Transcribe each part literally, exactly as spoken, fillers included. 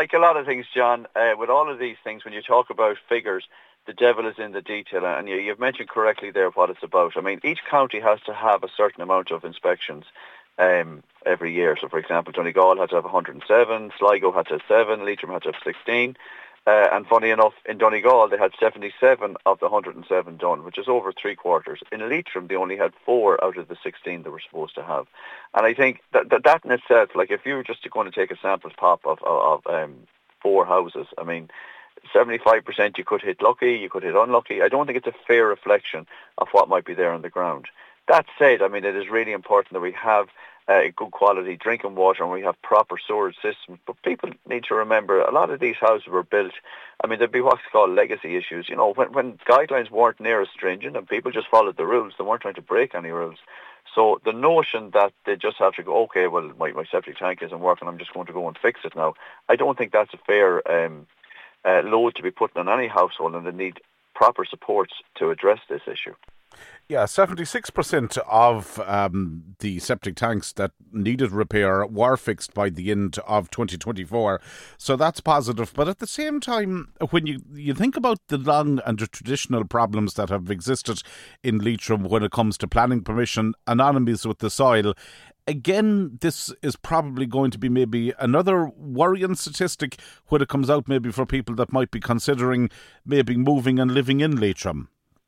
like a lot of things, John, uh, with all of these things, when you talk about figures, the devil is in the detail, and you, you've mentioned correctly there what it's about. I mean, each county has to have a certain amount of inspections um, every year. So, for example, Donegal had to have one hundred seven, Sligo had to have seven, Leitrim had to have sixteen. Uh, and funny enough, in Donegal, they had seventy-seven of the one hundred seven done, which is over three quarters. In Leitrim, they only had four out of the sixteen they were supposed to have. And I think that that, that in itself, like if you were just going to take a sample pop of, of, of um, four houses, I mean, seventy-five percent you could hit lucky, you could hit unlucky. I don't think it's a fair reflection of what might be there on the ground. That said, I mean, it is really important that we have uh, good quality drinking water and we have proper sewerage systems. But people need to remember, a lot of these houses were built, I mean, there'd be what's called legacy issues. You know, when, when guidelines weren't near as stringent and people just followed the rules, they weren't trying to break any rules. So the notion that they just have to go, okay, well, my, my septic tank isn't working, I'm just going to go and fix it now, I don't think that's a fair um, uh, load to be put on any household, and they need proper supports to address this issue. Yeah, seventy-six percent of um, the septic tanks that needed repair were fixed by the end of twenty twenty-four. So that's positive. But at the same time, when you, you think about the long and the traditional problems that have existed in Leitrim when it comes to planning permission, anomalies with the soil, again, this is probably going to be maybe another worrying statistic when it comes out maybe for people that might be considering maybe moving and living in Leitrim.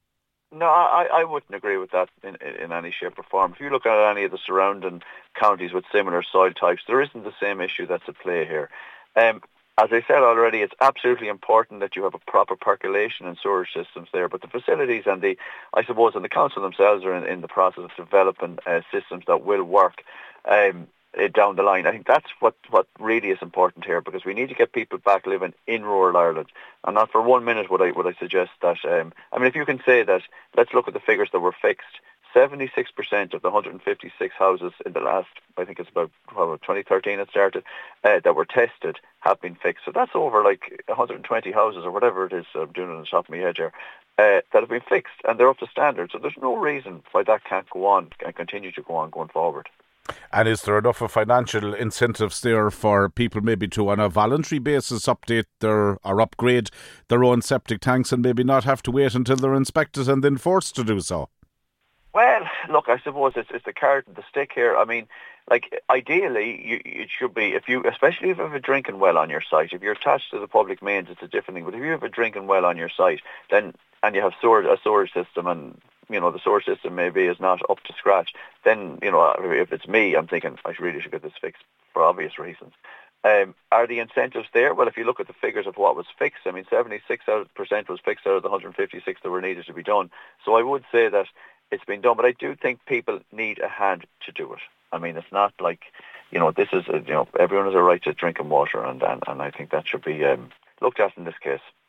No, I, I wouldn't agree with that in, in any shape or form. If you look at any of the surrounding counties with similar soil types, there isn't the same issue that's at play here. Um, as I said already, it's absolutely important that you have a proper percolation and sewerage systems there, but the facilities and the, I suppose, and the council themselves are in, in the process of developing uh, systems that will work um, down the line. I think that's what, what really is important here, because we need to get people back living in rural Ireland. And not for one minute would I would I suggest that, um, I mean, if you can say that, let's look at the figures that were fixed. seventy-six percent of the one hundred fifty-six houses in the last, I think it's about well, twenty thirteen it started, uh, that were tested have been fixed. So that's over like one hundred twenty houses or whatever it is, I'm doing it on the top of my head here, uh, that have been fixed, and they're up to standard. So there's no reason why that can't go on and continue to go on going forward. And is there enough of financial incentives there for people maybe to, on a voluntary basis, update their or upgrade their own septic tanks and maybe not have to wait until they're inspected and then forced to do so? Well, look, I suppose it's, it's the carrot and the stick here. I mean, like, ideally, you, it should be, if you, especially if you have a drinking well on your site, if you're attached to the public mains, it's a different thing. But if you have a drinking well on your site, then, and you have sewer, a sewerage system, and you know, the sewerage system maybe is not up to scratch, then, you know, if it's me, I'm thinking I really should get this fixed for obvious reasons. Um, are the incentives there? Well, if you look at the figures of what was fixed, I mean, seventy-six percent was fixed out of the one hundred fifty-six that were needed to be done. So I would say that it's been done, but I do think people need a hand to do it. I mean, it's not like, you know, this is, a, you know, everyone has a right to drinking water, and, and, and I think that should be um, looked at in this case.